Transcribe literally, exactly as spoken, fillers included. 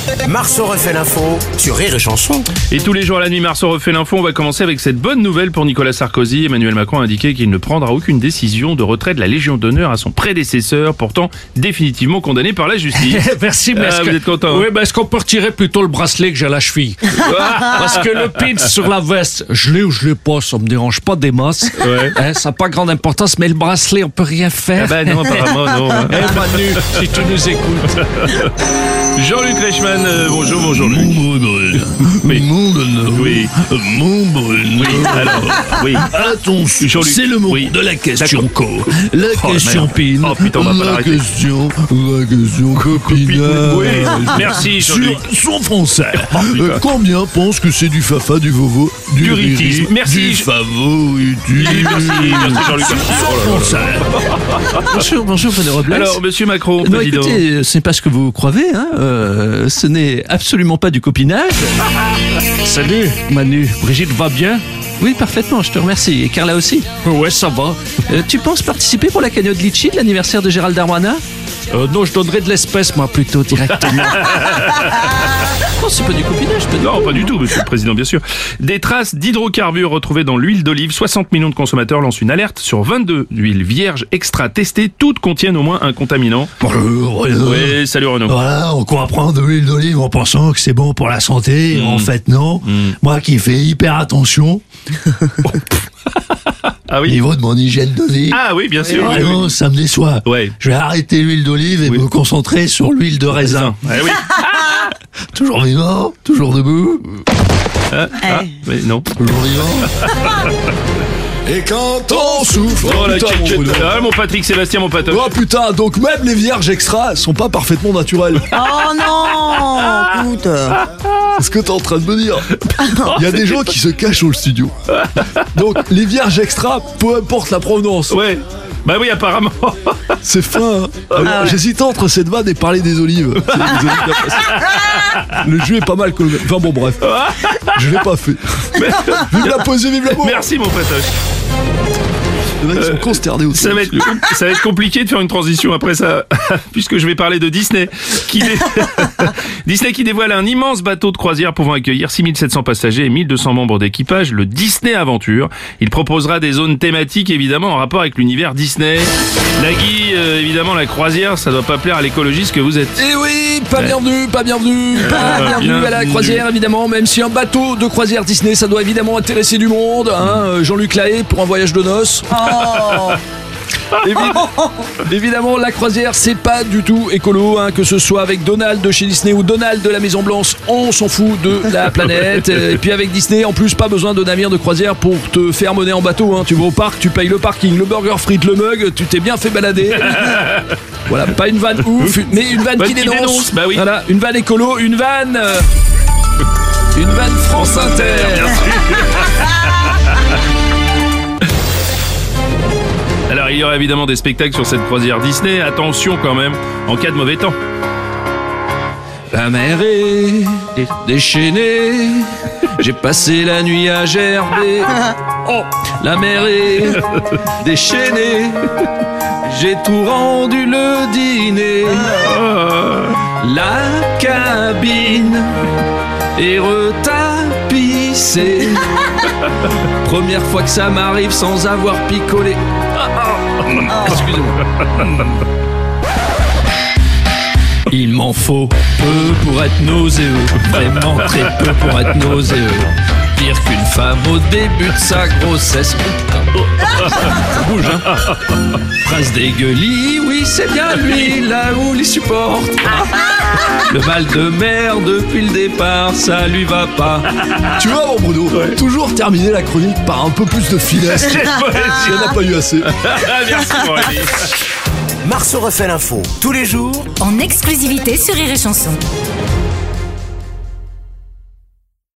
Marceau refait l'info sur Rire et Chanson. Et tous les jours à la nuit, Marceau refait l'info. On va commencer avec cette bonne nouvelle pour Nicolas Sarkozy. Emmanuel Macron a indiqué qu'il ne prendra aucune décision de retrait de la Légion d'honneur à son prédécesseur, pourtant définitivement condamné par la justice. Merci, mais Ah, est-ce vous que- êtes content, hein? Oui, mais est-ce qu'on peut retirer plutôt le bracelet que j'ai à la cheville? Parce que le pin sur la veste, je l'ai ou je l'ai pas, ça me dérange pas des masses. Ouais. Hein, ça n'a pas grande importance, mais le bracelet, on peut rien faire. Ah bah non, apparemment non. Eh Manu, si tu nous écoutes. Jean-Luc Reichmann, euh, bonjour, bonjour Luc. Mon Brune, Oui. mon Brune, Oui. mon Brune. Oui, alors, oui. Attention, Jean-Luc. c'est le moment Oui. de la question D'accord. co. La Oh, question merde. pin. Oh, putain, on va pas la l'arrêter. question, la question copinage. Oui, merci Jean-Luc. Sur son français. putain. Euh, combien pensent que c'est du fafa, du vovo, du, Du riri, ritisme. Merci. du favoritisme? Merci, merci Jean-Luc. Merci. Oh là là là. Français. Bonjour, bonjour, René Robles. Alors, monsieur Macron, non, président. écoutez, ce n'est pas ce que vous croyez, hein. euh, ce n'est absolument pas du copinage. Salut, Manu. Brigitte va bien? Oui, parfaitement, je te remercie. Et Carla aussi. Ouais, ça va. Euh, tu penses participer pour la cagnotte Litchi de l'anniversaire de Gérald Darmanin? Euh, non, je donnerais de l'espèce, moi, plutôt, directement. Non, c'est pas du copinage, pas du Non, tout. pas du tout, monsieur le président, bien sûr. Des traces d'hydrocarbures retrouvées dans l'huile d'olive. soixante millions de consommateurs lancent une alerte sur vingt-deux huiles vierges extra testées. Toutes contiennent au moins un contaminant. Bonjour, Renaud. Oui, salut Renaud. Voilà, on croit prendre de l'huile d'olive en pensant que c'est bon pour la santé. En fait, non. Moi qui fais hyper attention Ah au oui. niveau de mon hygiène de vie, Ah oui, bien sûr. oui, vraiment, oui. ça me déçoit. Ouais. Je vais arrêter l'huile d'olive et Oui. me concentrer sur l'huile de raisin. Ah oui. Toujours vivant, toujours debout, Ah, ah, mais non. toujours vivant. Et quand on souffre, Oh la putain, mon tchèque. Bruno. Ah, mon Patrick Sébastien, mon patoche. Oh putain, donc même les vierges extra sont pas parfaitement naturelles. Oh non, écoute. C'est ce que t'es en train de me dire. Il y a des gens qui se cachent au studio. Donc les vierges extra, peu importe la provenance. Ouais. Bah oui, apparemment. C'est fin. Hein. Alors, j'hésitais entre cette vanne et parler des olives. C'est les olives d'après. Le jeu est pas mal. Comme... Enfin bon, bref. Je l'ai pas fait. Vive la poésie, vive l'amour. Merci, mon patoche. Les mecs sont consternés autour. Ça va, être, ça va être compliqué de faire une transition après ça, puisque je vais parler de Disney. Qui dé- Disney qui dévoile un immense bateau de croisière pouvant accueillir six mille sept cents passagers et mille deux cents membres d'équipage, le Disney Aventure. Il proposera des zones thématiques, évidemment, en rapport avec l'univers Disney. Nagui, euh, évidemment, la croisière, ça doit pas plaire à l'écologiste que vous êtes. Eh oui, pas bienvenue, pas bienvenue, pas Ah, bienvenue à la bienvenue. croisière, évidemment, même si un bateau de croisière Disney, ça doit évidemment intéresser du monde, hein, euh, Jean-Luc Lahaye pour un voyage de noces. Oh. Évi- évidemment, la croisière, c'est pas du tout écolo, hein, que ce soit avec Donald de chez Disney ou Donald de la Maison Blanche, on s'en fout de la planète. Et puis avec Disney, en plus, pas besoin de navire de croisière pour te faire mener en bateau, hein. Tu vas au parc, tu payes le parking, le burger frites, le mug, tu t'es bien fait balader. Voilà, pas une vanne ouf, mais une vanne Vanne qui qui dénonce. dénonce, bah oui. Voilà, une vanne écolo, une vanne... euh, Une vanne France Inter. Alors, il y aura évidemment des spectacles sur cette croisière Disney. Attention quand même, en cas de mauvais temps. La mer est déchaînée, j'ai passé la nuit à gerber. Oh, la mer est déchaînée, j'ai tout rendu le dîner. La cabine est retapissée. Première fois que ça m'arrive sans avoir picolé. Ah, ah, excusez-moi. Il m'en faut peu pour être nauséeux, vraiment très peu pour être nauséeux. Pire qu'une femme au début de sa grossesse. Oh, putain. Ça bouge, hein. Prince des gueulis, oui c'est bien lui, là où il supporte. Le mal de mer depuis le départ, ça lui va pas. Tu vois, mon Bruno, toujours terminer la chronique par un peu plus de finesse. Il n'y en a pas eu assez. Merci, Aurélie. Marceau refait l'info tous les jours En exclusivité sur Rire et Chanson.